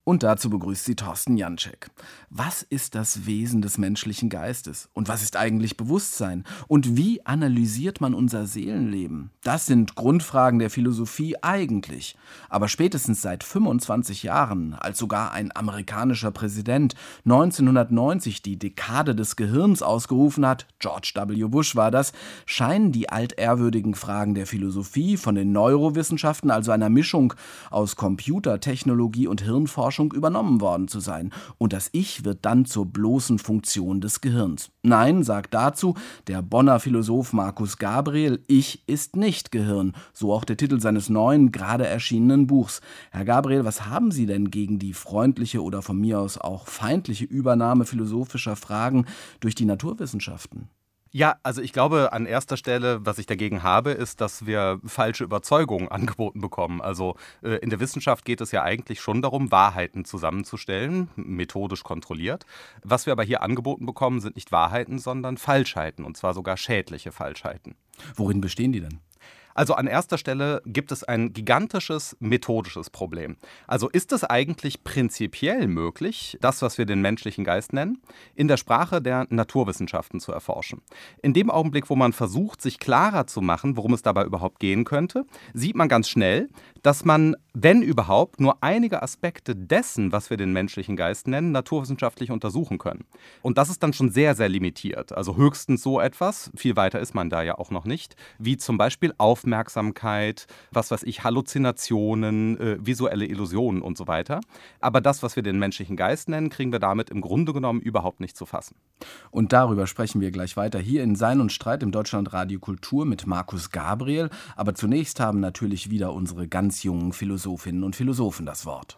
Und dazu begrüßt sie Thorsten Janczek. Was ist das Wesen des menschlichen Geistes? Und was ist eigentlich Bewusstsein? Und wie analysiert man unser Seelenleben? Das sind Grundfragen der Philosophie eigentlich. Aber spätestens seit 25 Jahren, als sogar ein amerikanischer Präsident 1990 die Dekade des Gehirns ausgerufen hat, George W. Bush war das, scheinen die altehrwürdigen Fragen der Philosophie von den Neurowissenschaften, also einer Mischung aus Computertechnologie und Hirnforschung, übernommen worden zu sein. Und das Ich wird dann zur bloßen Funktion des Gehirns. Nein, sagt dazu der Bonner Philosoph Markus Gabriel, Ich ist nicht Gehirn. So auch der Titel seines neuen, gerade erschienenen Buchs. Herr Gabriel, was haben Sie denn gegen die freundliche oder von mir aus auch feindliche Übernahme philosophischer Fragen durch die Naturwissenschaften? Ja, also ich glaube, an erster Stelle, was ich dagegen habe, ist, dass wir falsche Überzeugungen angeboten bekommen. Also in der Wissenschaft geht es ja eigentlich schon darum, Wahrheiten zusammenzustellen, methodisch kontrolliert. Was wir aber hier angeboten bekommen, sind nicht Wahrheiten, sondern Falschheiten, und zwar sogar schädliche Falschheiten. Worin bestehen die denn? Also an erster Stelle gibt es ein gigantisches methodisches Problem. Also ist es eigentlich prinzipiell möglich, das, was wir den menschlichen Geist nennen, in der Sprache der Naturwissenschaften zu erforschen? In dem Augenblick, wo man versucht, sich klarer zu machen, worum es dabei überhaupt gehen könnte, sieht man ganz schnell, dass man, wenn überhaupt, nur einige Aspekte dessen, was wir den menschlichen Geist nennen, naturwissenschaftlich untersuchen können. Und das ist dann schon sehr, sehr limitiert. Also höchstens so etwas, viel weiter ist man da ja auch noch nicht, wie zum Beispiel Aufmerksamkeit, was weiß ich, Halluzinationen, visuelle Illusionen und so weiter. Aber das, was wir den menschlichen Geist nennen, kriegen wir damit im Grunde genommen überhaupt nicht zu fassen. Und darüber sprechen wir gleich weiter hier in Sein und Streit im Deutschlandradio Kultur mit Markus Gabriel. Aber zunächst haben natürlich wieder unsere ganz jungen Philosophinnen und Philosophen das Wort.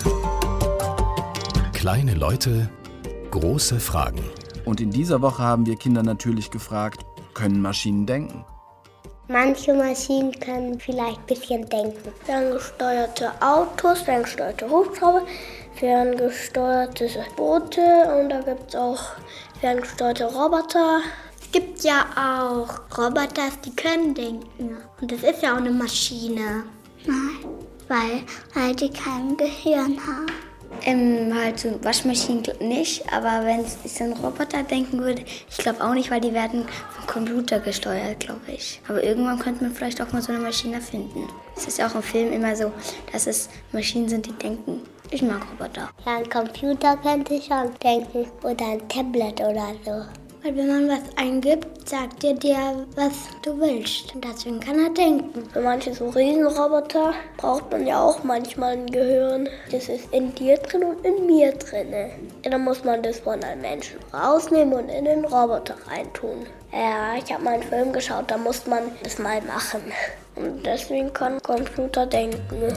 Kleine Leute, große Fragen. Und in dieser Woche haben wir Kinder natürlich gefragt, können Maschinen denken? Manche Maschinen können vielleicht ein bisschen denken. Ferngesteuerte Autos, ferngesteuerte Hubschrauber, ferngesteuerte Boote und da gibt es auch ferngesteuerte Roboter. Es gibt ja auch Roboter, die können denken. Und das ist ja auch eine Maschine. Nein, weil die kein Gehirn haben. Halt so Waschmaschinen nicht, aber wenn es so ein Roboter denken würde, ich glaube auch nicht, weil die werden vom Computer gesteuert, glaube ich. Aber irgendwann könnte man vielleicht auch mal so eine Maschine finden. Es ist ja auch im Film immer so, dass es Maschinen sind, die denken. Ich mag Roboter. Ja, ein Computer könnte schon denken oder ein Tablet oder so. Weil wenn man was eingibt, sagt er dir, was du willst. Und deswegen kann er denken. Für manche so Riesenroboter braucht man ja auch manchmal ein Gehirn. Das ist in dir drin und in mir drin. Ja, dann muss man das von einem Menschen rausnehmen und in den Roboter reintun. Ja, ich habe mal einen Film geschaut, da musste man das mal machen. Und deswegen kann Computer denken.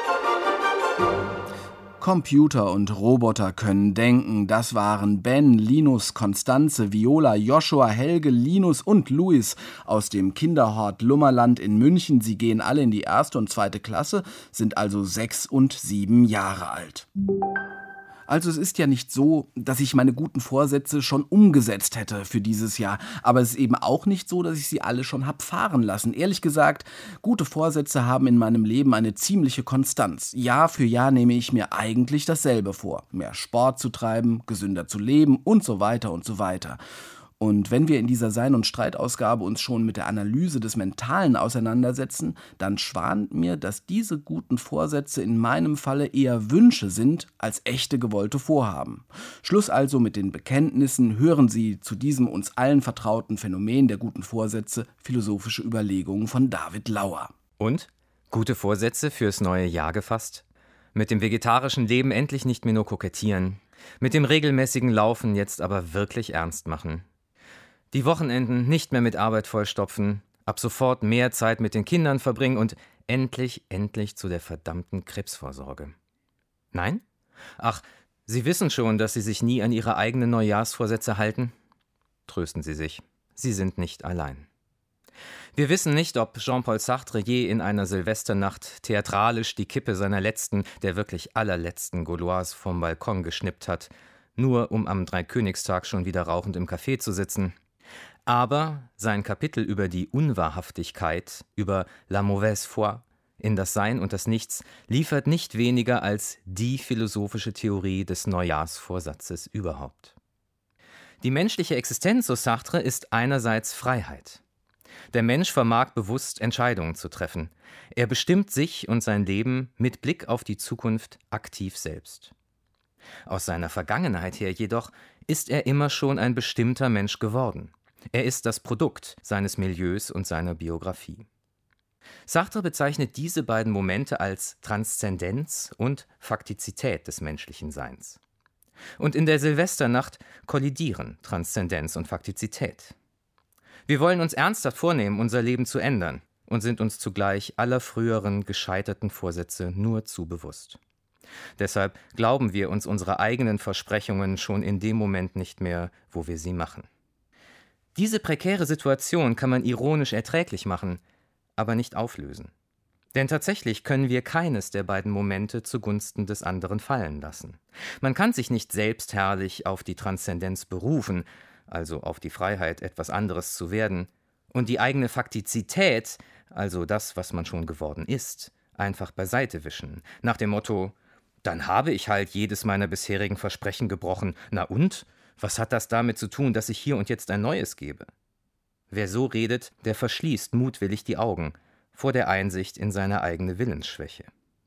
Computer und Roboter können denken. Das waren Ben, Linus, Konstanze, Viola, Joshua, Helge, Linus und Luis aus dem Kinderhort Lummerland in München. Sie gehen alle in die 1. und 2. Klasse, sind also 6 und 7 Jahre alt. Also es ist ja nicht so, dass ich meine guten Vorsätze schon umgesetzt hätte für dieses Jahr. Aber es ist eben auch nicht so, dass ich sie alle schon hab fahren lassen. Ehrlich gesagt, gute Vorsätze haben in meinem Leben eine ziemliche Konstanz. Jahr für Jahr nehme ich mir eigentlich dasselbe vor. Mehr Sport zu treiben, gesünder zu leben und so weiter und so weiter. Und wenn wir in dieser Sein- und Streitausgabe uns schon mit der Analyse des Mentalen auseinandersetzen, dann schwant mir, dass diese guten Vorsätze in meinem Falle eher Wünsche sind als echte gewollte Vorhaben. Schluss also mit den Bekenntnissen, hören Sie zu diesem uns allen vertrauten Phänomen der guten Vorsätze philosophische Überlegungen von David Lauer. Und? Gute Vorsätze fürs neue Jahr gefasst? Mit dem vegetarischen Leben endlich nicht mehr nur kokettieren. Mit dem regelmäßigen Laufen jetzt aber wirklich ernst machen. Die Wochenenden nicht mehr mit Arbeit vollstopfen, ab sofort mehr Zeit mit den Kindern verbringen und endlich zu der verdammten Krebsvorsorge. Nein? Ach, Sie wissen schon, dass Sie sich nie an Ihre eigenen Neujahrsvorsätze halten? Trösten Sie sich, Sie sind nicht allein. Wir wissen nicht, ob Jean-Paul Sartre je in einer Silvesternacht theatralisch die Kippe seiner letzten, der wirklich allerletzten Gauloise vom Balkon geschnippt hat, nur um am Dreikönigstag schon wieder rauchend im Café zu sitzen. Aber sein Kapitel über die Unwahrhaftigkeit, über la mauvaise foi, in das Sein und das Nichts liefert nicht weniger als die philosophische Theorie des Neujahrsvorsatzes überhaupt. Die menschliche Existenz, so Sartre, ist einerseits Freiheit. Der Mensch vermag bewusst Entscheidungen zu treffen. Er bestimmt sich und sein Leben mit Blick auf die Zukunft aktiv selbst. Aus seiner Vergangenheit her jedoch ist er immer schon ein bestimmter Mensch geworden. Er ist das Produkt seines Milieus und seiner Biografie. Sartre bezeichnet diese beiden Momente als Transzendenz und Faktizität des menschlichen Seins. Und in der Silvesternacht kollidieren Transzendenz und Faktizität. Wir wollen uns ernsthaft vornehmen, unser Leben zu ändern und sind uns zugleich aller früheren gescheiterten Vorsätze nur zu bewusst. Deshalb glauben wir uns unsere eigenen Versprechungen schon in dem Moment nicht mehr, wo wir sie machen. Diese prekäre Situation kann man ironisch erträglich machen, aber nicht auflösen. Denn tatsächlich können wir keines der beiden Momente zugunsten des anderen fallen lassen. Man kann sich nicht selbstherrlich auf die Transzendenz berufen, also auf die Freiheit, etwas anderes zu werden, und die eigene Faktizität, also das, was man schon geworden ist, einfach beiseite wischen, nach dem Motto: Dann habe ich halt jedes meiner bisherigen Versprechen gebrochen. Na und? Was hat das damit zu tun, dass ich hier und jetzt ein neues gebe? Wer so redet, der verschließt mutwillig die Augen vor der Einsicht in seine eigene Willensschwäche.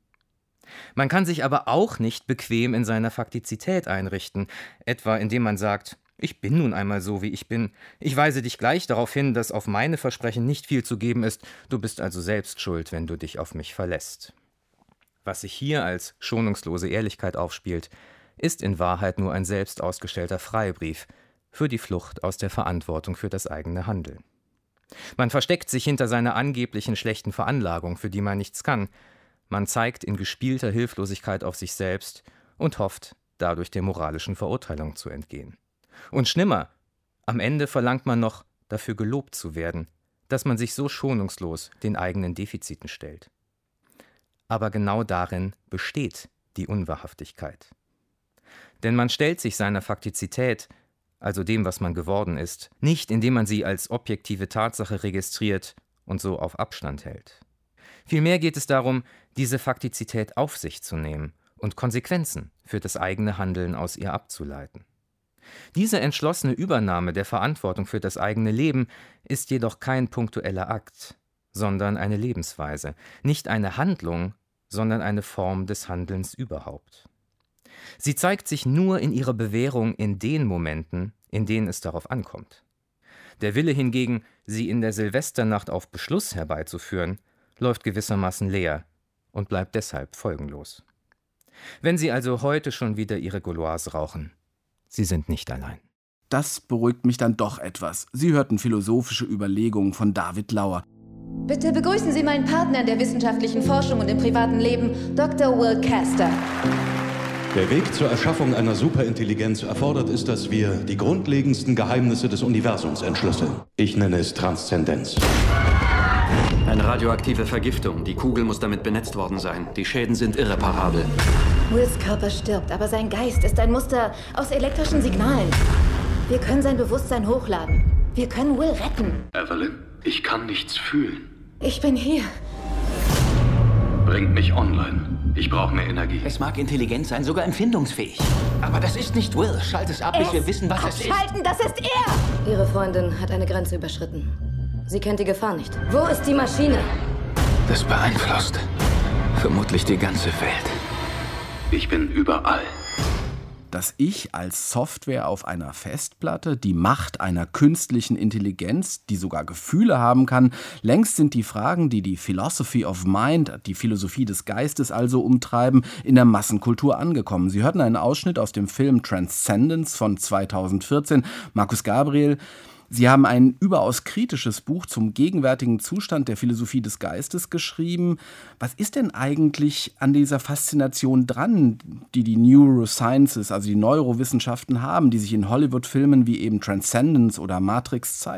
Man kann sich aber auch nicht bequem in seiner Faktizität einrichten, etwa indem man sagt: Ich bin nun einmal so, wie ich bin. Ich weise dich gleich darauf hin, dass auf meine Versprechen nicht viel zu geben ist. Du bist also selbst schuld, wenn du dich auf mich verlässt. Was sich hier als schonungslose Ehrlichkeit aufspielt, ist in Wahrheit nur ein selbst ausgestellter Freibrief für die Flucht aus der Verantwortung für das eigene Handeln. Man versteckt sich hinter seiner angeblichen schlechten Veranlagung, für die man nichts kann. Man zeigt in gespielter Hilflosigkeit auf sich selbst und hofft, dadurch der moralischen Verurteilung zu entgehen. Und schlimmer, am Ende verlangt man noch, dafür gelobt zu werden, dass man sich so schonungslos den eigenen Defiziten stellt. Aber genau darin besteht die Unwahrhaftigkeit. Denn man stellt sich seiner Faktizität, also dem, was man geworden ist, nicht, indem man sie als objektive Tatsache registriert und so auf Abstand hält. Vielmehr geht es darum, diese Faktizität auf sich zu nehmen und Konsequenzen für das eigene Handeln aus ihr abzuleiten. Diese entschlossene Übernahme der Verantwortung für das eigene Leben ist jedoch kein punktueller Akt, sondern eine Lebensweise, nicht eine Handlung, sondern eine Form des Handelns überhaupt. Sie zeigt sich nur in ihrer Bewährung in den Momenten, in denen es darauf ankommt. Der Wille hingegen, sie in der Silvesternacht auf Beschluss herbeizuführen, läuft gewissermaßen leer und bleibt deshalb folgenlos. Wenn Sie also heute schon wieder Ihre Gauloise rauchen, Sie sind nicht allein. Das beruhigt mich dann doch etwas. Sie hörten philosophische Überlegungen von David Lauer. Bitte begrüßen Sie meinen Partner in der wissenschaftlichen Forschung und im privaten Leben, Dr. Will Castor. Der Weg zur Erschaffung einer Superintelligenz erfordert es, dass wir die grundlegendsten Geheimnisse des Universums entschlüsseln. Ich nenne es Transzendenz. Eine radioaktive Vergiftung. Die Kugel muss damit benetzt worden sein. Die Schäden sind irreparabel. Wills Körper stirbt, aber sein Geist ist ein Muster aus elektrischen Signalen. Wir können sein Bewusstsein hochladen. Wir können Will retten. Evelyn, ich kann nichts fühlen. Ich bin hier. Bringt mich online. Ich brauche mehr Energie. Es mag intelligent sein, sogar empfindungsfähig. Aber das ist nicht Will. Schalt es ab, bis wir wissen, was es ist. Abschalten, das ist er! Ihre Freundin hat eine Grenze überschritten. Sie kennt die Gefahr nicht. Wo ist die Maschine? Das beeinflusst vermutlich die ganze Welt. Ich bin überall. Das Ich als Software auf einer Festplatte, die Macht einer künstlichen Intelligenz, die sogar Gefühle haben kann. Längst sind die Fragen, die die Philosophy of Mind, die Philosophie des Geistes also umtreiben, in der Massenkultur angekommen. Sie hörten einen Ausschnitt aus dem Film Transcendence von 2014. Markus Gabriel, Sie haben ein überaus kritisches Buch zum gegenwärtigen Zustand der Philosophie des Geistes geschrieben. Was ist denn eigentlich an dieser Faszination dran, die die Neurosciences, also die Neurowissenschaften haben, die sich in Hollywood-Filmen wie eben Transcendence oder Matrix zeigt?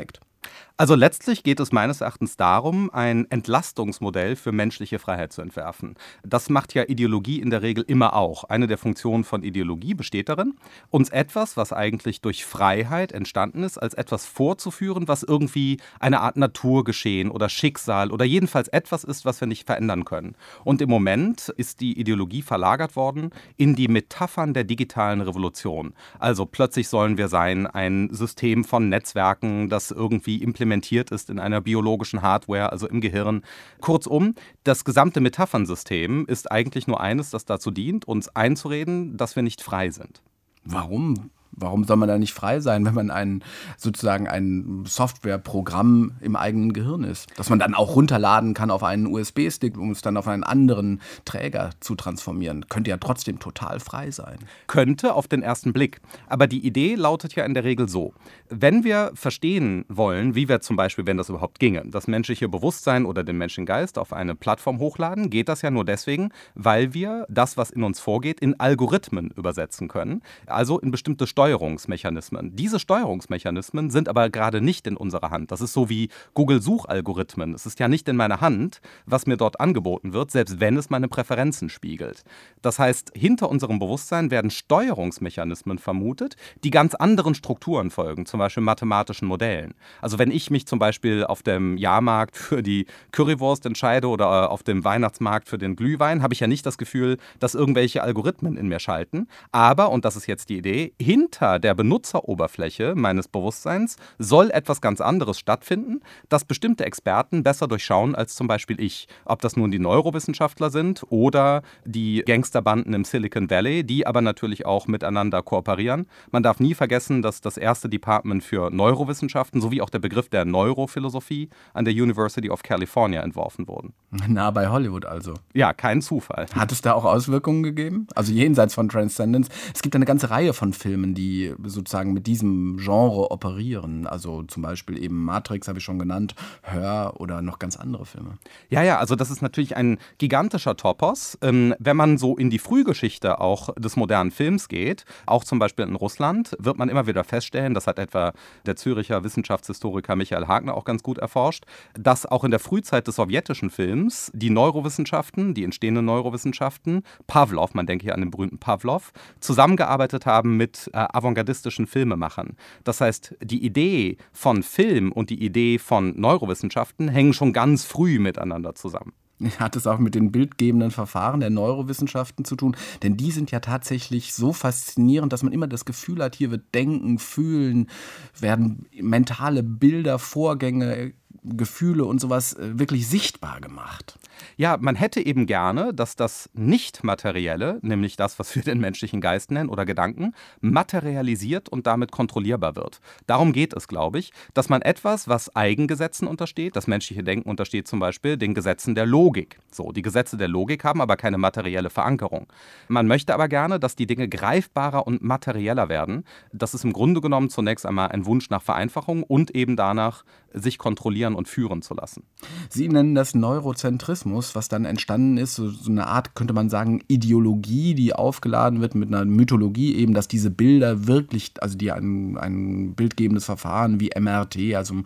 Also letztlich geht es meines Erachtens darum, ein Entlastungsmodell für menschliche Freiheit zu entwerfen. Das macht ja Ideologie in der Regel immer auch. Eine der Funktionen von Ideologie besteht darin, uns etwas, was eigentlich durch Freiheit entstanden ist, als etwas vorzuführen, was irgendwie eine Art Naturgeschehen oder Schicksal oder jedenfalls etwas ist, was wir nicht verändern können. Und im Moment ist die Ideologie verlagert worden in die Metaphern der digitalen Revolution. Also plötzlich sollen wir sein ein System von Netzwerken, das irgendwie implementiert ist in einer biologischen Hardware, also im Gehirn. Kurzum, das gesamte Metaphernsystem ist eigentlich nur eines, das dazu dient, uns einzureden, dass wir nicht frei sind. Warum? Warum soll man da nicht frei sein, wenn man sozusagen ein Softwareprogramm im eigenen Gehirn ist, das man dann auch runterladen kann auf einen USB-Stick, um es dann auf einen anderen Träger zu transformieren? Könnte ja trotzdem total frei sein. Könnte auf den ersten Blick. Aber die Idee lautet ja in der Regel so: Wenn wir verstehen wollen, wie wir zum Beispiel, wenn das überhaupt ginge, das menschliche Bewusstsein oder den menschlichen Geist auf eine Plattform hochladen, geht das ja nur deswegen, weil wir das, was in uns vorgeht, in Algorithmen übersetzen können, also in bestimmte Steuerungsmechanismen. Diese Steuerungsmechanismen sind aber gerade nicht in unserer Hand. Das ist so wie Google-Suchalgorithmen. Es ist ja nicht in meiner Hand, was mir dort angeboten wird, selbst wenn es meine Präferenzen spiegelt. Das heißt, hinter unserem Bewusstsein werden Steuerungsmechanismen vermutet, die ganz anderen Strukturen folgen, zum Beispiel mathematischen Modellen. Also wenn ich mich zum Beispiel auf dem Jahrmarkt für die Currywurst entscheide oder auf dem Weihnachtsmarkt für den Glühwein, habe ich ja nicht das Gefühl, dass irgendwelche Algorithmen in mir schalten. Aber, und das ist jetzt die Idee, hinter der Benutzeroberfläche meines Bewusstseins soll etwas ganz anderes stattfinden, das bestimmte Experten besser durchschauen als zum Beispiel ich. Ob das nun die Neurowissenschaftler sind oder die Gangsterbanden im Silicon Valley, die aber natürlich auch miteinander kooperieren. Man darf nie vergessen, dass das erste Department für Neurowissenschaften sowie auch der Begriff der Neurophilosophie an der University of California entworfen wurden. Nah bei Hollywood also. Ja, kein Zufall. Hat es da auch Auswirkungen gegeben? Also jenseits von Transcendence. Es gibt eine ganze Reihe von Filmen, die sozusagen mit diesem Genre operieren. Also zum Beispiel eben Matrix habe ich schon genannt, Her oder noch ganz andere Filme. Ja, also das ist natürlich ein gigantischer Topos. Wenn man so in die Frühgeschichte auch des modernen Films geht, auch zum Beispiel in Russland, wird man immer wieder feststellen, das hat etwa der Züricher Wissenschaftshistoriker Michael Hagner auch ganz gut erforscht, dass auch in der Frühzeit des sowjetischen Films die Neurowissenschaften, die entstehenden Neurowissenschaften, Pawlow, man denke hier an den berühmten Pawlow, zusammengearbeitet haben mit avantgardistischen Filmemachern. Das heißt, die Idee von Film und die Idee von Neurowissenschaften hängen schon ganz früh miteinander zusammen. Hat es auch mit den bildgebenden Verfahren der Neurowissenschaften zu tun? Denn die sind ja tatsächlich so faszinierend, dass man immer das Gefühl hat, hier wird Denken, Fühlen, werden mentale Bilder, Vorgänge, Gefühle und sowas wirklich sichtbar gemacht. Ja, man hätte eben gerne, dass das Nicht-Materielle, nämlich das, was wir den menschlichen Geist nennen oder Gedanken, materialisiert und damit kontrollierbar wird. Darum geht es, glaube ich, dass man etwas, was Eigengesetzen untersteht, das menschliche Denken untersteht zum Beispiel den Gesetzen der Logik. So, die Gesetze der Logik haben aber keine materielle Verankerung. Man möchte aber gerne, dass die Dinge greifbarer und materieller werden. Das ist im Grunde genommen zunächst einmal ein Wunsch nach Vereinfachung und eben danach, sich kontrollieren und führen zu lassen. Sie nennen das Neurozentrismus, was dann entstanden ist, so eine Art, könnte man sagen, Ideologie, die aufgeladen wird mit einer Mythologie eben, dass diese Bilder wirklich, also die ein bildgebendes Verfahren wie MRT, also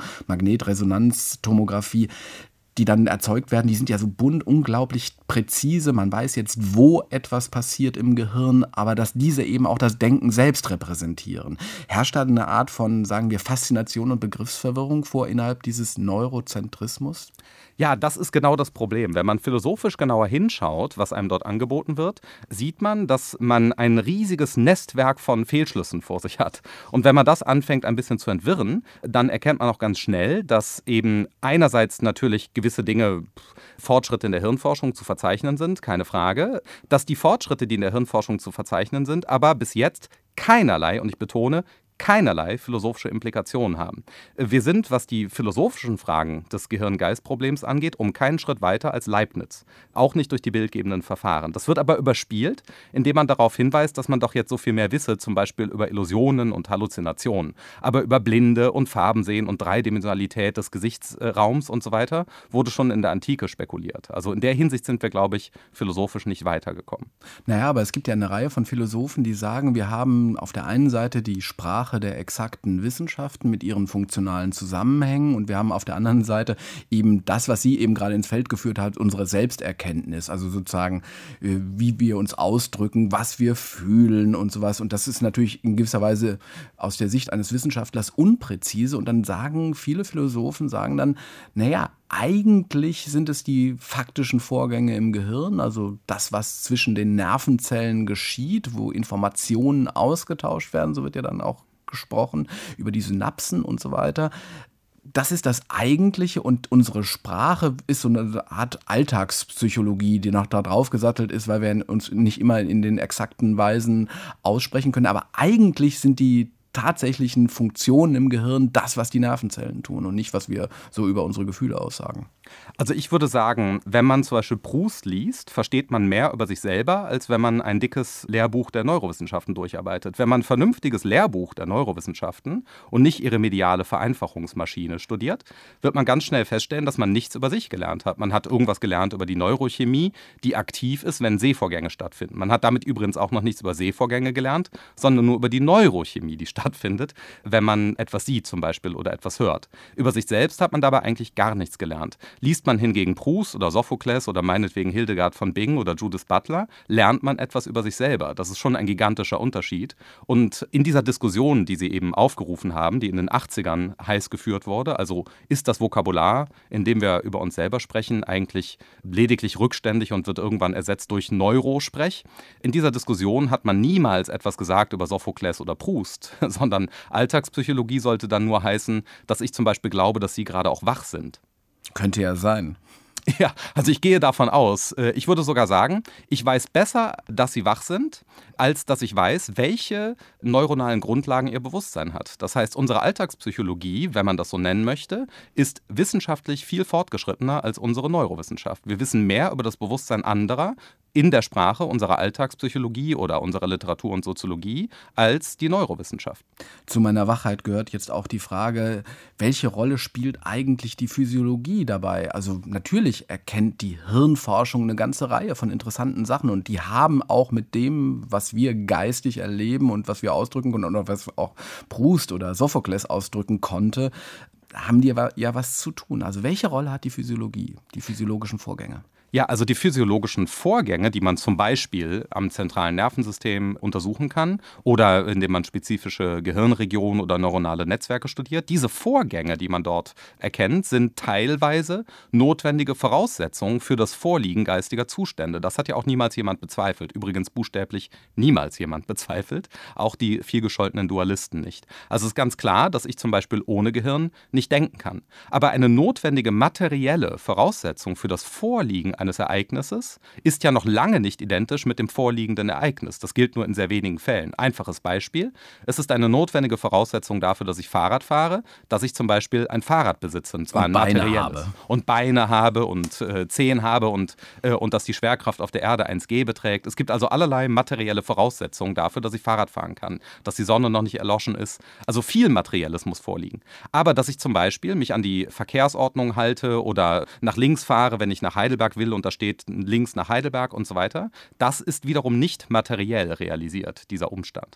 Magnetresonanztomographie, die dann erzeugt werden, die sind ja so bunt, unglaublich präzise. Man weiß jetzt, wo etwas passiert im Gehirn, aber dass diese eben auch das Denken selbst repräsentieren. Herrscht da eine Art von, sagen wir, Faszination und Begriffsverwirrung vor innerhalb dieses Neurozentrismus? Ja, das ist genau das Problem. Wenn man philosophisch genauer hinschaut, was einem dort angeboten wird, sieht man, dass man ein riesiges Nestwerk von Fehlschlüssen vor sich hat. Und wenn man das anfängt, ein bisschen zu entwirren, dann erkennt man auch ganz schnell, dass eben einerseits natürlich gewisse Dinge, Fortschritte in der Hirnforschung zu verzeichnen sind, keine Frage, dass die Fortschritte, die in der Hirnforschung zu verzeichnen sind, aber bis jetzt keinerlei, und ich betone, keinerlei philosophische Implikationen haben. Wir sind, was die philosophischen Fragen des Gehirn-Geist-Problems angeht, um keinen Schritt weiter als Leibniz. Auch nicht durch die bildgebenden Verfahren. Das wird aber überspielt, indem man darauf hinweist, dass man doch jetzt so viel mehr wisse, zum Beispiel über Illusionen und Halluzinationen. Aber über Blinde und Farbensehen und Dreidimensionalität des Gesichtsraums und so weiter wurde schon in der Antike spekuliert. Also in der Hinsicht sind wir, glaube ich, philosophisch nicht weitergekommen. Naja, aber es gibt ja eine Reihe von Philosophen, die sagen, wir haben auf der einen Seite die Sprache Sprache der exakten Wissenschaften mit ihren funktionalen Zusammenhängen. Und wir haben auf der anderen Seite eben das, was sie eben gerade ins Feld geführt hat, unsere Selbsterkenntnis. Also sozusagen, wie wir uns ausdrücken, was wir fühlen und sowas. Und das ist natürlich in gewisser Weise aus der Sicht eines Wissenschaftlers unpräzise. Und dann sagen viele Philosophen, naja, eigentlich sind es die faktischen Vorgänge im Gehirn, also das, was zwischen den Nervenzellen geschieht, wo Informationen ausgetauscht werden, so wird ja dann auch gesprochen, über die Synapsen und so weiter. Das ist das Eigentliche und unsere Sprache ist so eine Art Alltagspsychologie, die noch da drauf gesattelt ist, weil wir uns nicht immer in den exakten Weisen aussprechen können. Aber eigentlich sind die tatsächlichen Funktionen im Gehirn das, was die Nervenzellen tun und nicht, was wir so über unsere Gefühle aussagen. Also ich würde sagen, wenn man zum Beispiel Proust liest, versteht man mehr über sich selber, als wenn man ein dickes Lehrbuch der Neurowissenschaften durcharbeitet. Wenn man ein vernünftiges Lehrbuch der Neurowissenschaften und nicht ihre mediale Vereinfachungsmaschine studiert, wird man ganz schnell feststellen, dass man nichts über sich gelernt hat. Man hat irgendwas gelernt über die Neurochemie, die aktiv ist, wenn Sehvorgänge stattfinden. Man hat damit übrigens auch noch nichts über Sehvorgänge gelernt, sondern nur über die Neurochemie, die stattfindet, wenn man etwas sieht zum Beispiel oder etwas hört. Über sich selbst hat man dabei eigentlich gar nichts gelernt. Liest man hingegen Proust oder Sophokles oder meinetwegen Hildegard von Bingen oder Judith Butler, lernt man etwas über sich selber. Das ist schon ein gigantischer Unterschied. Und in dieser Diskussion, die Sie eben aufgerufen haben, die in den 80ern heiß geführt wurde, also ist das Vokabular, in dem wir über uns selber sprechen, eigentlich lediglich rückständig und wird irgendwann ersetzt durch Neurosprech? In dieser Diskussion hat man niemals etwas gesagt über Sophokles oder Proust, sondern Alltagspsychologie sollte dann nur heißen, dass ich zum Beispiel glaube, dass Sie gerade auch wach sind. Könnte ja sein. Ja, also ich gehe davon aus, ich würde sogar sagen, ich weiß besser, dass Sie wach sind, als dass ich weiß, welche neuronalen Grundlagen Ihr Bewusstsein hat. Das heißt, unsere Alltagspsychologie, wenn man das so nennen möchte, ist wissenschaftlich viel fortgeschrittener als unsere Neurowissenschaft. Wir wissen mehr über das Bewusstsein anderer in der Sprache unserer Alltagspsychologie oder unserer Literatur und Soziologie als die Neurowissenschaft. Zu meiner Wachheit gehört jetzt auch die Frage, welche Rolle spielt eigentlich die Physiologie dabei? Also natürlich erkennt die Hirnforschung eine ganze Reihe von interessanten Sachen und die haben auch mit dem, was wir geistig erleben und was wir ausdrücken können oder was auch Proust oder Sophokles ausdrücken konnte, haben die ja was zu tun. Also welche Rolle hat die Physiologie, die physiologischen Vorgänge? Ja, also die physiologischen Vorgänge, die man zum Beispiel am zentralen Nervensystem untersuchen kann oder indem man spezifische Gehirnregionen oder neuronale Netzwerke studiert, diese Vorgänge, die man dort erkennt, sind teilweise notwendige Voraussetzungen für das Vorliegen geistiger Zustände. Das hat ja auch niemals jemand bezweifelt. Übrigens buchstäblich niemals jemand bezweifelt. Auch die vielgescholtenen Dualisten nicht. Also es ist ganz klar, dass ich zum Beispiel ohne Gehirn nicht denken kann. Aber eine notwendige materielle Voraussetzung für das Vorliegen eines Ereignisses ist ja noch lange nicht identisch mit dem vorliegenden Ereignis. Das gilt nur in sehr wenigen Fällen. Einfaches Beispiel. Es ist eine notwendige Voraussetzung dafür, dass ich Fahrrad fahre, dass ich zum Beispiel ein Fahrrad besitze, und zwar ein materielles. Und Beine habe und Zehen habe und dass die Schwerkraft auf der Erde 1G beträgt. Es gibt also allerlei materielle Voraussetzungen dafür, dass ich Fahrrad fahren kann, dass die Sonne noch nicht erloschen ist. Also viel Materielles muss vorliegen. Aber dass ich zum Beispiel mich an die Verkehrsordnung halte oder nach links fahre, wenn ich nach Heidelberg will und da steht links nach Heidelberg und so weiter, das ist wiederum nicht materiell realisiert, dieser Umstand.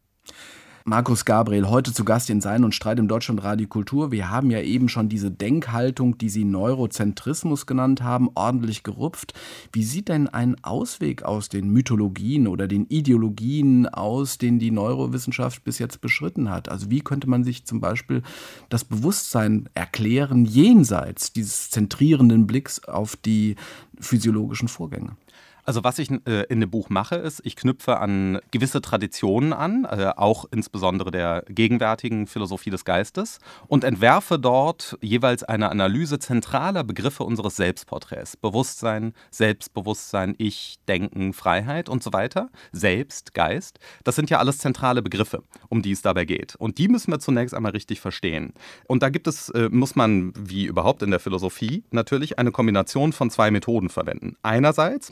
Markus Gabriel, heute zu Gast in Sein und Streit im Deutschlandradio Kultur. Wir haben ja eben schon diese Denkhaltung, die Sie Neurozentrismus genannt haben, ordentlich gerupft. Wie sieht denn ein Ausweg aus den Mythologien oder den Ideologien aus, den die Neurowissenschaft bis jetzt beschritten hat? Also wie könnte man sich zum Beispiel das Bewusstsein erklären, jenseits dieses zentrierenden Blicks auf die physiologischen Vorgänge? Also was ich in dem Buch mache, ist, ich knüpfe an gewisse Traditionen an, auch insbesondere der gegenwärtigen Philosophie des Geistes und entwerfe dort jeweils eine Analyse zentraler Begriffe unseres Selbstporträts. Bewusstsein, Selbstbewusstsein, Ich, Denken, Freiheit und so weiter. Selbst, Geist, das sind ja alles zentrale Begriffe, um die es dabei geht. Und die müssen wir zunächst einmal richtig verstehen. Und da muss man, wie überhaupt in der Philosophie, natürlich eine Kombination von zwei Methoden verwenden. Einerseits muss man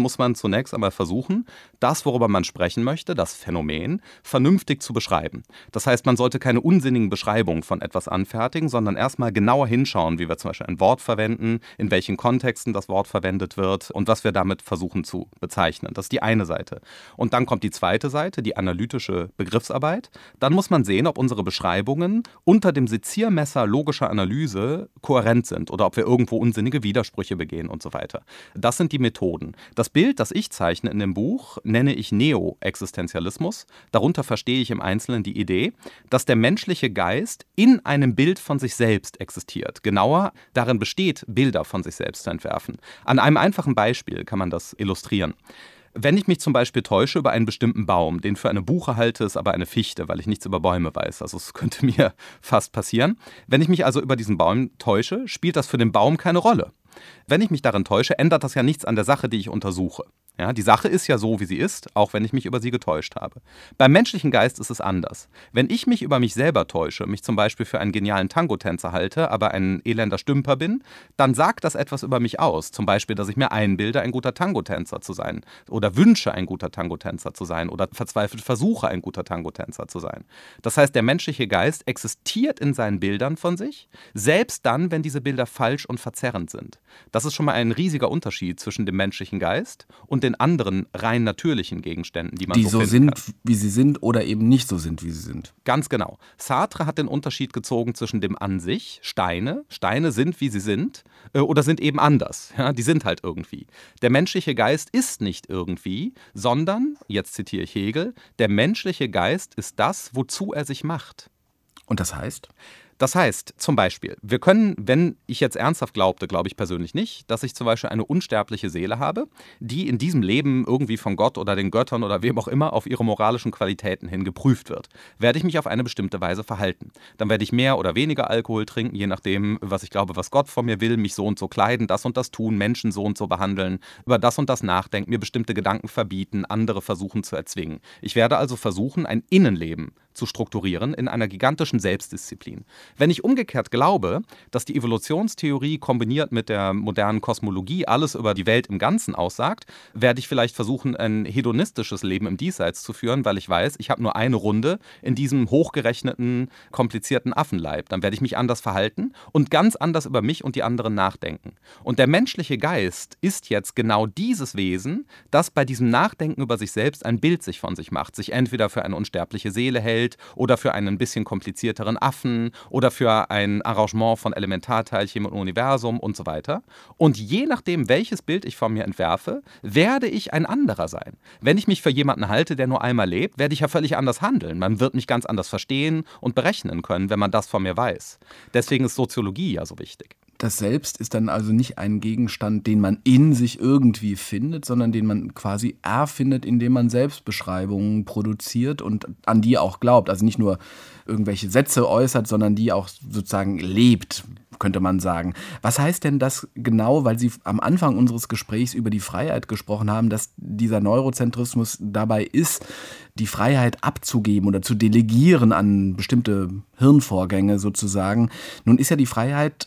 zunächst einmal versuchen, das, worüber man sprechen möchte, das Phänomen, vernünftig zu beschreiben. Das heißt, man sollte keine unsinnigen Beschreibungen von etwas anfertigen, sondern erstmal genauer hinschauen, wie wir zum Beispiel ein Wort verwenden, in welchen Kontexten das Wort verwendet wird und was wir damit versuchen zu bezeichnen. Das ist die eine Seite. Und dann kommt die zweite Seite, die analytische Begriffsarbeit. Dann muss man sehen, ob unsere Beschreibungen unter dem Seziermesser logischer Analyse kohärent sind oder ob wir irgendwo unsinnige Widersprüche begehen und so weiter. Das sind die Methoden. Das Bild, das ich zeichne in dem Buch, nenne ich Neo-Existenzialismus. Darunter verstehe ich im Einzelnen die Idee, dass der menschliche Geist in einem Bild von sich selbst existiert. Genauer, darin besteht, Bilder von sich selbst zu entwerfen. An einem einfachen Beispiel kann man das illustrieren. Wenn ich mich zum Beispiel täusche über einen bestimmten Baum, den für eine Buche halte, ist aber eine Fichte, weil ich nichts über Bäume weiß. Also es könnte mir fast passieren. Wenn ich mich also über diesen Baum täusche, spielt das für den Baum keine Rolle. Wenn ich mich darin täusche, ändert das ja nichts an der Sache, die ich untersuche. Ja, die Sache ist ja so, wie sie ist, auch wenn ich mich über sie getäuscht habe. Beim menschlichen Geist ist es anders. Wenn ich mich über mich selber täusche, mich zum Beispiel für einen genialen Tango-Tänzer halte, aber ein elender Stümper bin, dann sagt das etwas über mich aus. Zum Beispiel, dass ich mir einbilde, ein guter Tango-Tänzer zu sein oder wünsche, ein guter Tango-Tänzer zu sein oder verzweifelt versuche, ein guter Tango-Tänzer zu sein. Das heißt, der menschliche Geist existiert in seinen Bildern von sich, selbst dann, wenn diese Bilder falsch und verzerrend sind. Das ist schon mal ein riesiger Unterschied zwischen dem menschlichen Geist und den anderen rein natürlichen Gegenständen, die man so sind, wie sie sind oder eben nicht so sind, wie sie sind. Ganz genau. Sartre hat den Unterschied gezogen zwischen dem an sich, Steine sind, wie sie sind, oder sind eben anders. Ja, die sind halt irgendwie. Der menschliche Geist ist nicht irgendwie, sondern, jetzt zitiere ich Hegel, der menschliche Geist ist das, wozu er sich macht. Und das heißt? Das heißt, zum Beispiel, wir können, wenn ich jetzt ernsthaft glaubte, glaube ich persönlich nicht, dass ich zum Beispiel eine unsterbliche Seele habe, die in diesem Leben irgendwie von Gott oder den Göttern oder wem auch immer auf ihre moralischen Qualitäten hin geprüft wird, werde ich mich auf eine bestimmte Weise verhalten. Dann werde ich mehr oder weniger Alkohol trinken, je nachdem, was ich glaube, was Gott von mir will, mich so und so kleiden, das und das tun, Menschen so und so behandeln, über das und das nachdenken, mir bestimmte Gedanken verbieten, andere versuchen zu erzwingen. Ich werde also versuchen, ein Innenleben zu strukturieren in einer gigantischen Selbstdisziplin. Wenn ich umgekehrt glaube, dass die Evolutionstheorie kombiniert mit der modernen Kosmologie alles über die Welt im Ganzen aussagt, werde ich vielleicht versuchen, ein hedonistisches Leben im Diesseits zu führen, weil ich weiß, ich habe nur eine Runde in diesem hochgerechneten, komplizierten Affenleib. Dann werde ich mich anders verhalten und ganz anders über mich und die anderen nachdenken. Und der menschliche Geist ist jetzt genau dieses Wesen, das bei diesem Nachdenken über sich selbst ein Bild sich von sich macht, sich entweder für eine unsterbliche Seele hält oder für einen bisschen komplizierteren Affen oder für ein Arrangement von Elementarteilchen im Universum und so weiter. Und je nachdem, welches Bild ich von mir entwerfe, werde ich ein anderer sein. Wenn ich mich für jemanden halte, der nur einmal lebt, werde ich ja völlig anders handeln. Man wird mich ganz anders verstehen und berechnen können, wenn man das von mir weiß. Deswegen ist Soziologie ja so wichtig. Das Selbst ist dann also nicht ein Gegenstand, den man in sich irgendwie findet, sondern den man quasi erfindet, indem man Selbstbeschreibungen produziert und an die auch glaubt. Also nicht nur irgendwelche Sätze äußert, sondern die auch sozusagen lebt, könnte man sagen. Was heißt denn das genau, weil Sie am Anfang unseres Gesprächs über die Freiheit gesprochen haben, dass dieser Neurozentrismus dabei ist, die Freiheit abzugeben oder zu delegieren an bestimmte Hirnvorgänge sozusagen. Nun ist ja die Freiheit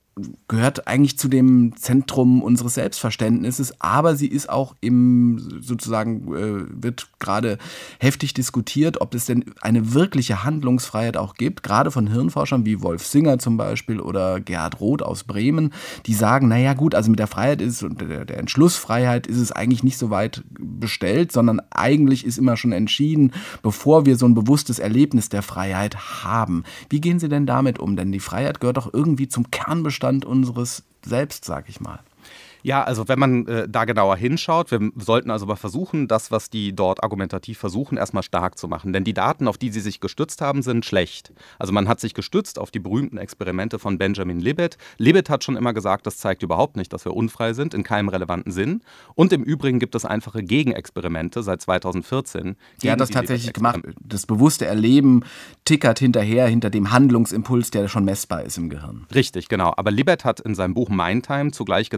gehört eigentlich zu dem Zentrum unseres Selbstverständnisses, aber sie ist auch wird gerade heftig diskutiert, ob es denn eine wirkliche Handlungsfreiheit auch gibt, gerade von Hirnforschern wie Wolf Singer zum Beispiel oder Gerhard Roth aus Bremen, die sagen, naja gut, also mit der Freiheit und der Entschlussfreiheit ist es eigentlich nicht so weit bestellt, sondern eigentlich ist immer schon entschieden, bevor wir so ein bewusstes Erlebnis der Freiheit haben. Wie gehen Sie denn damit um? Denn die Freiheit gehört doch irgendwie zum Kernbestand unseres Selbst, sag ich mal. Ja, also wenn man da genauer hinschaut, wir sollten also mal versuchen, das, was die dort argumentativ versuchen, erstmal stark zu machen. Denn die Daten, auf die sie sich gestützt haben, sind schlecht. Also man hat sich gestützt auf die berühmten Experimente von Benjamin Libet. Libet hat schon immer gesagt, das zeigt überhaupt nicht, dass wir unfrei sind, in keinem relevanten Sinn. Und im Übrigen gibt es einfache Gegenexperimente seit 2014. Er hat das tatsächlich gemacht. Das bewusste Erleben tickert hinter dem Handlungsimpuls, der schon messbar ist im Gehirn. Richtig, genau. Aber Libet hat in seinem Buch Mindtime zugleich gezeigt,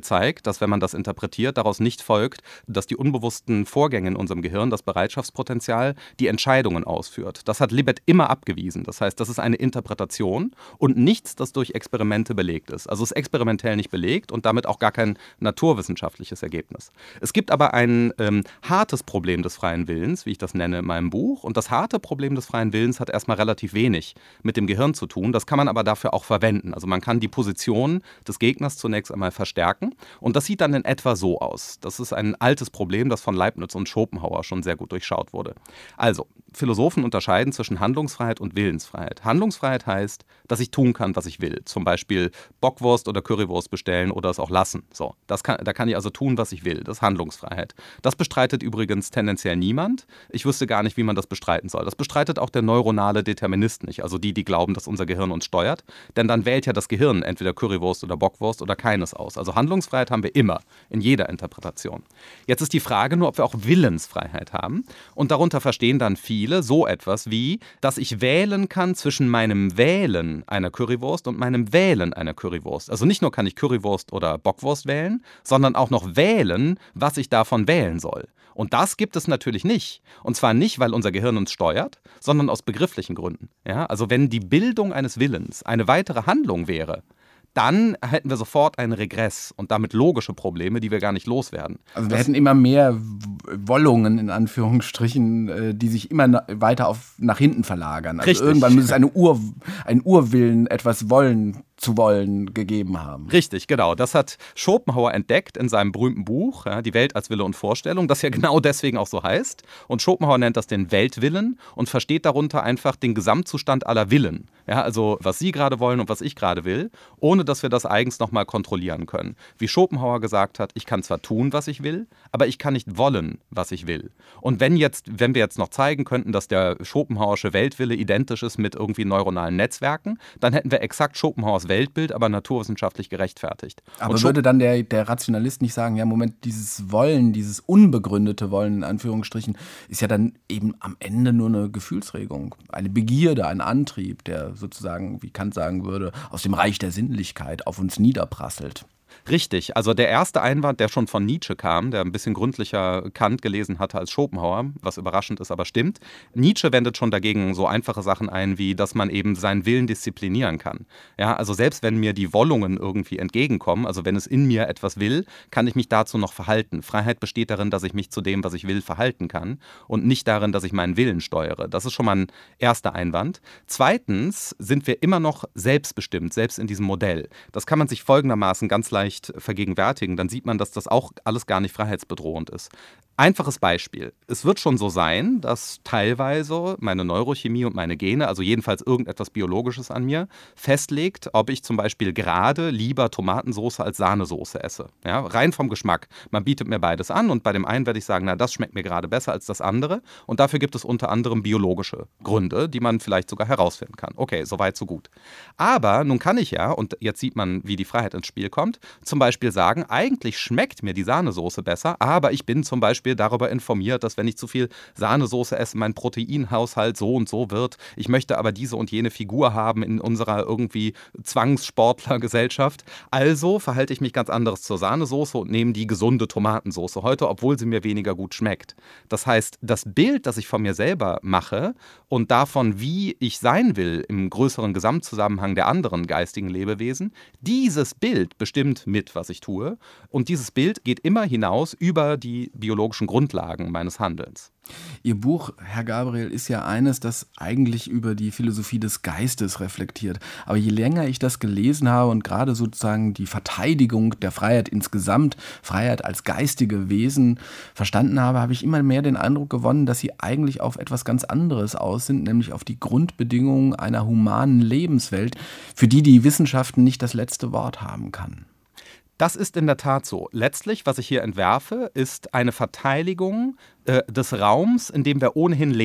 dass wenn man das interpretiert, daraus nicht folgt, dass die unbewussten Vorgänge in unserem Gehirn, das Bereitschaftspotenzial, die Entscheidungen ausführt. Das hat Libet immer abgewiesen. Das heißt, das ist eine Interpretation und nichts, das durch Experimente belegt ist. Also es ist experimentell nicht belegt und damit auch gar kein naturwissenschaftliches Ergebnis. Es gibt aber ein hartes Problem des freien Willens, wie ich das nenne in meinem Buch. Und das harte Problem des freien Willens hat erstmal relativ wenig mit dem Gehirn zu tun. Das kann man aber dafür auch verwenden. Also man kann die Position des Gegners zunächst einmal verstärken. Und das sieht dann in etwa so aus. Das ist ein altes Problem, das von Leibniz und Schopenhauer schon sehr gut durchschaut wurde. Also, Philosophen unterscheiden zwischen Handlungsfreiheit und Willensfreiheit. Handlungsfreiheit heißt, dass ich tun kann, was ich will. Zum Beispiel Bockwurst oder Currywurst bestellen oder es auch lassen. So, da kann ich also tun, was ich will. Das ist Handlungsfreiheit. Das bestreitet übrigens tendenziell niemand. Ich wüsste gar nicht, wie man das bestreiten soll. Das bestreitet auch der neuronale Determinist nicht, also die glauben, dass unser Gehirn uns steuert. Denn dann wählt ja das Gehirn entweder Currywurst oder Bockwurst oder keines aus. Also Handlungsfreiheit haben wir immer, in jeder Interpretation. Jetzt ist die Frage nur, ob wir auch Willensfreiheit haben. Und darunter verstehen dann viele so etwas wie, dass ich wählen kann zwischen meinem Wählen einer Currywurst und meinem Wählen einer Currywurst. Also nicht nur kann ich Currywurst oder Bockwurst wählen, sondern auch noch wählen, was ich davon wählen soll. Und das gibt es natürlich nicht. Und zwar nicht, weil unser Gehirn uns steuert, sondern aus begrifflichen Gründen. Ja? Also wenn die Bildung eines Willens eine weitere Handlung wäre, dann hätten wir sofort einen Regress und damit logische Probleme, die wir gar nicht loswerden. Also wir hätten immer mehr Wollungen, in Anführungsstrichen, die sich immer weiter nach hinten verlagern. Also irgendwann muss es ein Urwillen, etwas wollen zu wollen gegeben haben. Richtig, genau. Das hat Schopenhauer entdeckt in seinem berühmten Buch, ja, Die Welt als Wille und Vorstellung, das ja genau deswegen auch so heißt. Und Schopenhauer nennt das den Weltwillen und versteht darunter einfach den Gesamtzustand aller Willen. Ja, also was Sie gerade wollen und was ich gerade will, ohne dass wir das eigens nochmal kontrollieren können. Wie Schopenhauer gesagt hat, ich kann zwar tun, was ich will, aber ich kann nicht wollen, was ich will. Und wenn wir jetzt noch zeigen könnten, dass der Schopenhauersche Weltwille identisch ist mit irgendwie neuronalen Netzwerken, dann hätten wir exakt Schopenhauers Weltbild, aber naturwissenschaftlich gerechtfertigt. Aber würde dann der Rationalist nicht sagen, ja Moment, dieses Wollen, dieses unbegründete Wollen in Anführungsstrichen, ist ja dann eben am Ende nur eine Gefühlsregung, eine Begierde, ein Antrieb, der sozusagen, wie Kant sagen würde, aus dem Reich der Sinnlichkeit auf uns niederprasselt. Richtig, also der erste Einwand, der schon von Nietzsche kam, der ein bisschen gründlicher Kant gelesen hatte als Schopenhauer, was überraschend ist, aber stimmt. Nietzsche wendet schon dagegen so einfache Sachen ein, wie dass man eben seinen Willen disziplinieren kann. Ja, also selbst wenn mir die Wollungen irgendwie entgegenkommen, also wenn es in mir etwas will, kann ich mich dazu noch verhalten. Freiheit besteht darin, dass ich mich zu dem, was ich will, verhalten kann und nicht darin, dass ich meinen Willen steuere. Das ist schon mal ein erster Einwand. Zweitens sind wir immer noch selbstbestimmt, selbst in diesem Modell. Das kann man sich folgendermaßen ganz leicht vergegenwärtigen, dann sieht man, dass das auch alles gar nicht freiheitsbedrohend ist. Einfaches Beispiel. Es wird schon so sein, dass teilweise meine Neurochemie und meine Gene, also jedenfalls irgendetwas Biologisches an mir, festlegt, ob ich zum Beispiel gerade lieber Tomatensauce als Sahnesoße esse. Ja, rein vom Geschmack. Man bietet mir beides an und bei dem einen werde ich sagen, na, das schmeckt mir gerade besser als das andere. Und dafür gibt es unter anderem biologische Gründe, die man vielleicht sogar herausfinden kann. Okay, soweit, so gut. Aber nun kann ich ja, und jetzt sieht man, wie die Freiheit ins Spiel kommt, zum Beispiel sagen, eigentlich schmeckt mir die Sahnesoße besser, aber ich bin zum Beispiel darüber informiert, dass wenn ich zu viel Sahnesoße esse, mein Proteinhaushalt so und so wird. Ich möchte aber diese und jene Figur haben in unserer irgendwie Zwangssportlergesellschaft. Also verhalte ich mich ganz anderes zur Sahnesoße und nehme die gesunde Tomatensoße heute, obwohl sie mir weniger gut schmeckt. Das heißt, das Bild, das ich von mir selber mache und davon, wie ich sein will im größeren Gesamtzusammenhang der anderen geistigen Lebewesen, dieses Bild bestimmt mit, was ich tue. Und dieses Bild geht immer hinaus über die biologischen Grundlagen meines Handelns. Ihr Buch, Herr Gabriel, ist ja eines, das eigentlich über die Philosophie des Geistes reflektiert. Aber je länger ich das gelesen habe und gerade sozusagen die Verteidigung der Freiheit insgesamt, Freiheit als geistige Wesen verstanden habe, habe ich immer mehr den Eindruck gewonnen, dass sie eigentlich auf etwas ganz anderes aus sind, nämlich auf die Grundbedingungen einer humanen Lebenswelt, für die die Wissenschaft nicht das letzte Wort haben kann. Das ist in der Tat so. Letztlich, was ich hier entwerfe, ist eine Verteidigung des Raums, in dem wir ohnehin leben.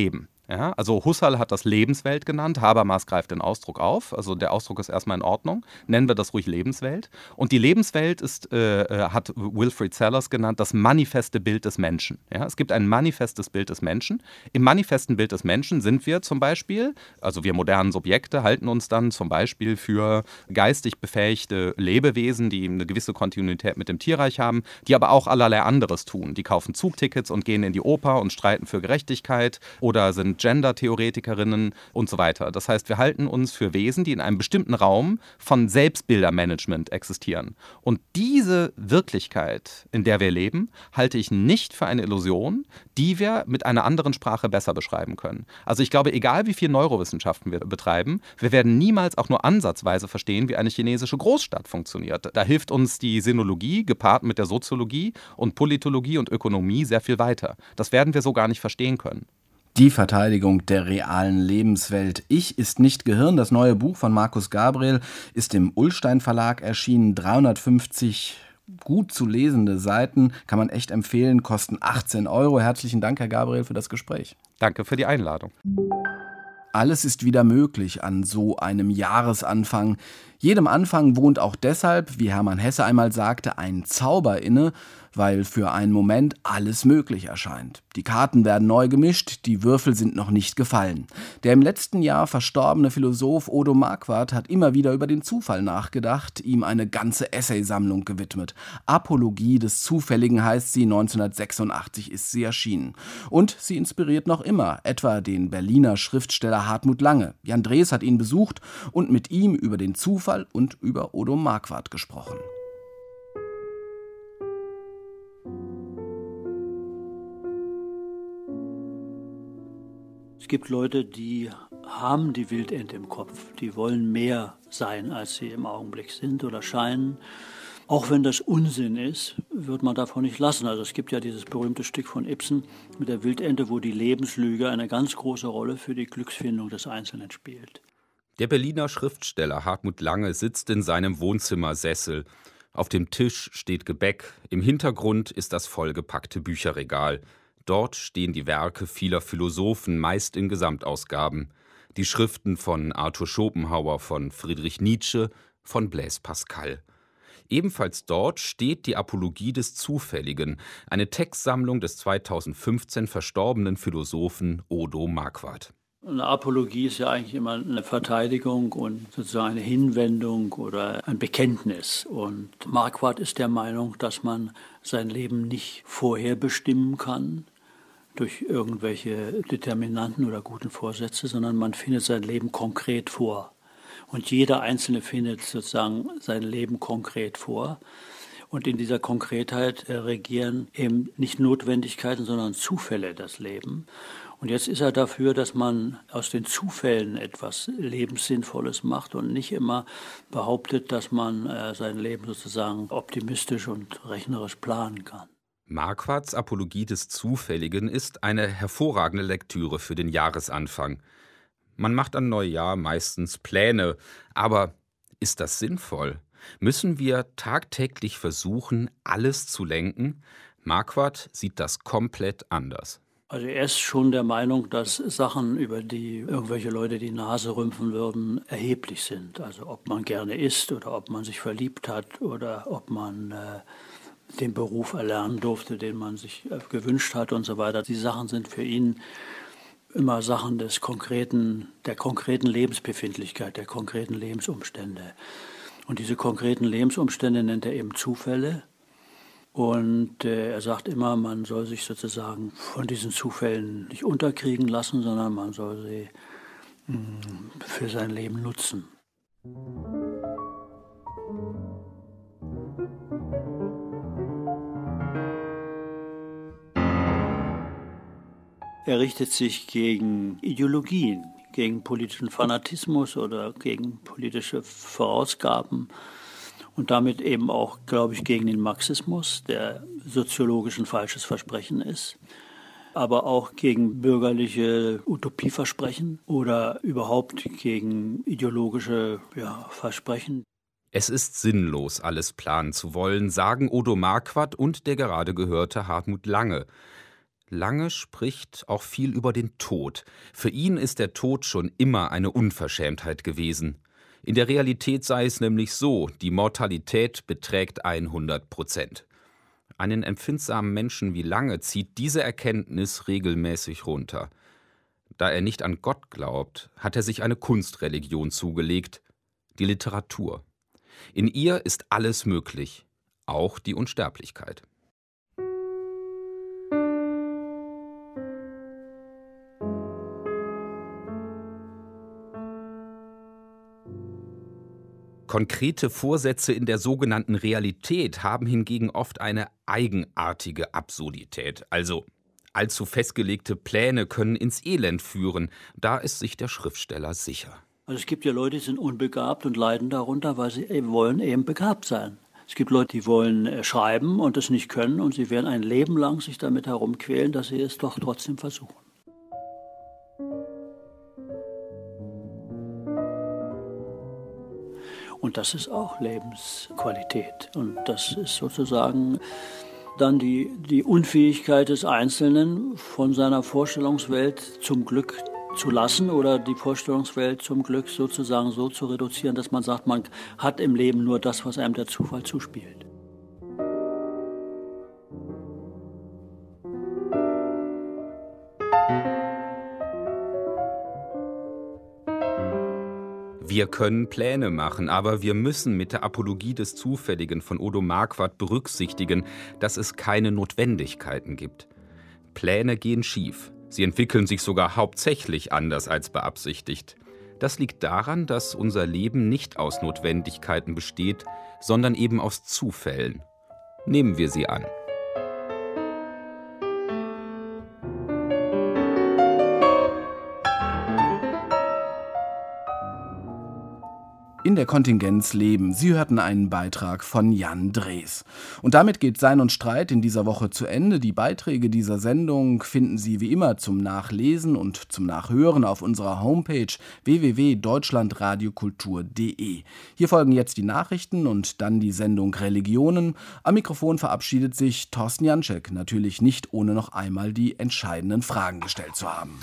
Ja, also Husserl hat das Lebenswelt genannt, Habermas greift den Ausdruck auf, also der Ausdruck ist erstmal in Ordnung, nennen wir das ruhig Lebenswelt. Und die Lebenswelt hat Wilfrid Sellars genannt, das manifeste Bild des Menschen. Ja, es gibt ein manifestes Bild des Menschen. Im manifesten Bild des Menschen sind wir zum Beispiel, also wir modernen Subjekte halten uns dann zum Beispiel für geistig befähigte Lebewesen, die eine gewisse Kontinuität mit dem Tierreich haben, die aber auch allerlei anderes tun. Die kaufen Zugtickets und gehen in die Oper und streiten für Gerechtigkeit oder sind Gender-Theoretikerinnen und so weiter. Das heißt, wir halten uns für Wesen, die in einem bestimmten Raum von Selbstbildermanagement existieren. Und diese Wirklichkeit, in der wir leben, halte ich nicht für eine Illusion, die wir mit einer anderen Sprache besser beschreiben können. Also ich glaube, egal wie viel Neurowissenschaften wir betreiben, wir werden niemals auch nur ansatzweise verstehen, wie eine chinesische Großstadt funktioniert. Da hilft uns die Sinologie gepaart mit der Soziologie und Politologie und Ökonomie sehr viel weiter. Das werden wir so gar nicht verstehen können. Die Verteidigung der realen Lebenswelt. Ich ist nicht Gehirn. Das neue Buch von Markus Gabriel ist im Ullstein Verlag erschienen. 350 gut zu lesende Seiten. Kann man echt empfehlen. Kosten 18 €. Herzlichen Dank, Herr Gabriel, für das Gespräch. Danke für die Einladung. Alles ist wieder möglich an so einem Jahresanfang. Jedem Anfang wohnt auch deshalb, wie Hermann Hesse einmal sagte, ein Zauber inne, weil für einen Moment alles möglich erscheint. Die Karten werden neu gemischt, die Würfel sind noch nicht gefallen. Der im letzten Jahr verstorbene Philosoph Odo Marquardt hat immer wieder über den Zufall nachgedacht, ihm eine ganze Essaysammlung gewidmet. Apologie des Zufälligen heißt sie, 1986 ist sie erschienen. Und sie inspiriert noch immer, etwa den Berliner Schriftsteller Hartmut Lange. Jan Drees hat ihn besucht und mit ihm über den Zufall und über Odo Marquardt gesprochen. Es gibt Leute, die haben die Wildente im Kopf. Die wollen mehr sein, als sie im Augenblick sind oder scheinen. Auch wenn das Unsinn ist, wird man davon nicht lassen. Also es gibt ja dieses berühmte Stück von Ibsen mit der Wildente, wo die Lebenslüge eine ganz große Rolle für die Glücksfindung des Einzelnen spielt. Der Berliner Schriftsteller Hartmut Lange sitzt in seinem Wohnzimmersessel. Auf dem Tisch steht Gebäck, im Hintergrund ist das vollgepackte Bücherregal. Dort stehen die Werke vieler Philosophen, meist in Gesamtausgaben. Die Schriften von Arthur Schopenhauer, von Friedrich Nietzsche, von Blaise Pascal. Ebenfalls dort steht die Apologie des Zufälligen, eine Textsammlung des 2015 verstorbenen Philosophen Odo Marquardt. Eine Apologie ist ja eigentlich immer eine Verteidigung und sozusagen eine Hinwendung oder ein Bekenntnis. Und Marquardt ist der Meinung, dass man sein Leben nicht vorherbestimmen kann durch irgendwelche Determinanten oder guten Vorsätze, sondern man findet sein Leben konkret vor. Und jeder Einzelne findet sozusagen sein Leben konkret vor. Und in dieser Konkretheit regieren eben nicht Notwendigkeiten, sondern Zufälle das Leben. Und jetzt ist er dafür, dass man aus den Zufällen etwas Lebenssinnvolles macht und nicht immer behauptet, dass man sein Leben sozusagen optimistisch und rechnerisch planen kann. Marquardts Apologie des Zufälligen ist eine hervorragende Lektüre für den Jahresanfang. Man macht an Neujahr meistens Pläne, aber ist das sinnvoll? Müssen wir tagtäglich versuchen, alles zu lenken? Marquardt sieht das komplett anders. Also er ist schon der Meinung, dass Sachen, über die irgendwelche Leute die Nase rümpfen würden, erheblich sind. Also ob man gerne isst oder ob man sich verliebt hat oder ob man den Beruf erlernen durfte, den man sich gewünscht hat und so weiter. Die Sachen sind für ihn immer Sachen der konkreten Lebensbefindlichkeit, der konkreten Lebensumstände. Und diese konkreten Lebensumstände nennt er eben Zufälle. Und er sagt immer, man soll sich sozusagen von diesen Zufällen nicht unterkriegen lassen, sondern man soll sie für sein Leben nutzen. Er richtet sich gegen Ideologien, gegen politischen Fanatismus oder gegen politische Vorausgaben und damit eben auch, glaube ich, gegen den Marxismus, der soziologisch ein falsches Versprechen ist, aber auch gegen bürgerliche Utopieversprechen oder überhaupt gegen ideologische Versprechen. Es ist sinnlos, alles planen zu wollen, sagen Odo Marquardt und der gerade gehörte Hartmut Lange. Lange spricht auch viel über den Tod. Für ihn ist der Tod schon immer eine Unverschämtheit gewesen. In der Realität sei es nämlich so, die Mortalität beträgt 100%. Einen empfindsamen Menschen wie Lange zieht diese Erkenntnis regelmäßig runter. Da er nicht an Gott glaubt, hat er sich eine Kunstreligion zugelegt, die Literatur. In ihr ist alles möglich, auch die Unsterblichkeit. Konkrete Vorsätze in der sogenannten Realität haben hingegen oft eine eigenartige Absurdität. Also allzu festgelegte Pläne können ins Elend führen. Da ist sich der Schriftsteller sicher. Also es gibt ja Leute, die sind unbegabt und leiden darunter, weil sie wollen eben begabt sein. Es gibt Leute, die wollen schreiben und es nicht können und sie werden ein Leben lang sich damit herumquälen, dass sie es doch trotzdem versuchen. Und das ist auch Lebensqualität. Und das ist sozusagen dann die Unfähigkeit des Einzelnen, von seiner Vorstellungswelt zum Glück zu lassen oder die Vorstellungswelt zum Glück sozusagen so zu reduzieren, dass man sagt, man hat im Leben nur das, was einem der Zufall zuspielt. Wir können Pläne machen, aber wir müssen mit der Apologie des Zufälligen von Odo Marquardt berücksichtigen, dass es keine Notwendigkeiten gibt. Pläne gehen schief. Sie entwickeln sich sogar hauptsächlich anders als beabsichtigt. Das liegt daran, dass unser Leben nicht aus Notwendigkeiten besteht, sondern eben aus Zufällen. Nehmen wir sie an. In der Kontingenz leben. Sie hörten einen Beitrag von Jan Drees. Und damit geht Sein und Streit in dieser Woche zu Ende. Die Beiträge dieser Sendung finden Sie wie immer zum Nachlesen und zum Nachhören auf unserer Homepage www.deutschlandradiokultur.de. Hier folgen jetzt die Nachrichten und dann die Sendung Religionen. Am Mikrofon verabschiedet sich Thorsten Janczek, natürlich nicht ohne noch einmal die entscheidenden Fragen gestellt zu haben.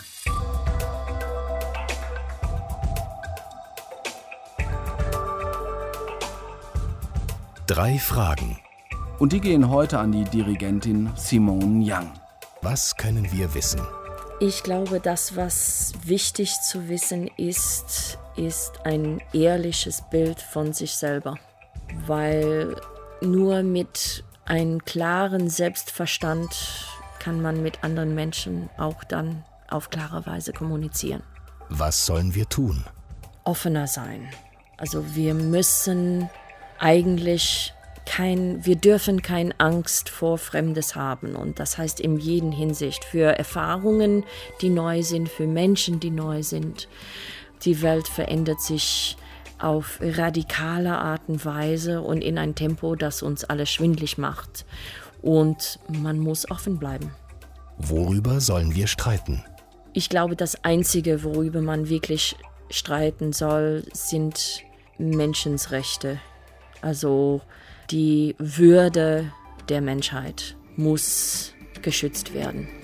Drei Fragen. Und die gehen heute an die Dirigentin Simone Young. Was können wir wissen? Ich glaube, das, was wichtig zu wissen ist ein ehrliches Bild von sich selber. Weil nur mit einem klaren Selbstverstand kann man mit anderen Menschen auch dann auf klare Weise kommunizieren. Was sollen wir tun? Offener sein. Also wir müssen eigentlich wir dürfen keine Angst vor Fremdes haben. Und das heißt in jeder Hinsicht. Für Erfahrungen, die neu sind, für Menschen, die neu sind. Die Welt verändert sich auf radikale Art und Weise und in ein Tempo, das uns alle schwindelig macht. Und man muss offen bleiben. Worüber sollen wir streiten? Ich glaube, das Einzige, worüber man wirklich streiten soll, sind Menschenrechte. Also die Würde der Menschheit muss geschützt werden.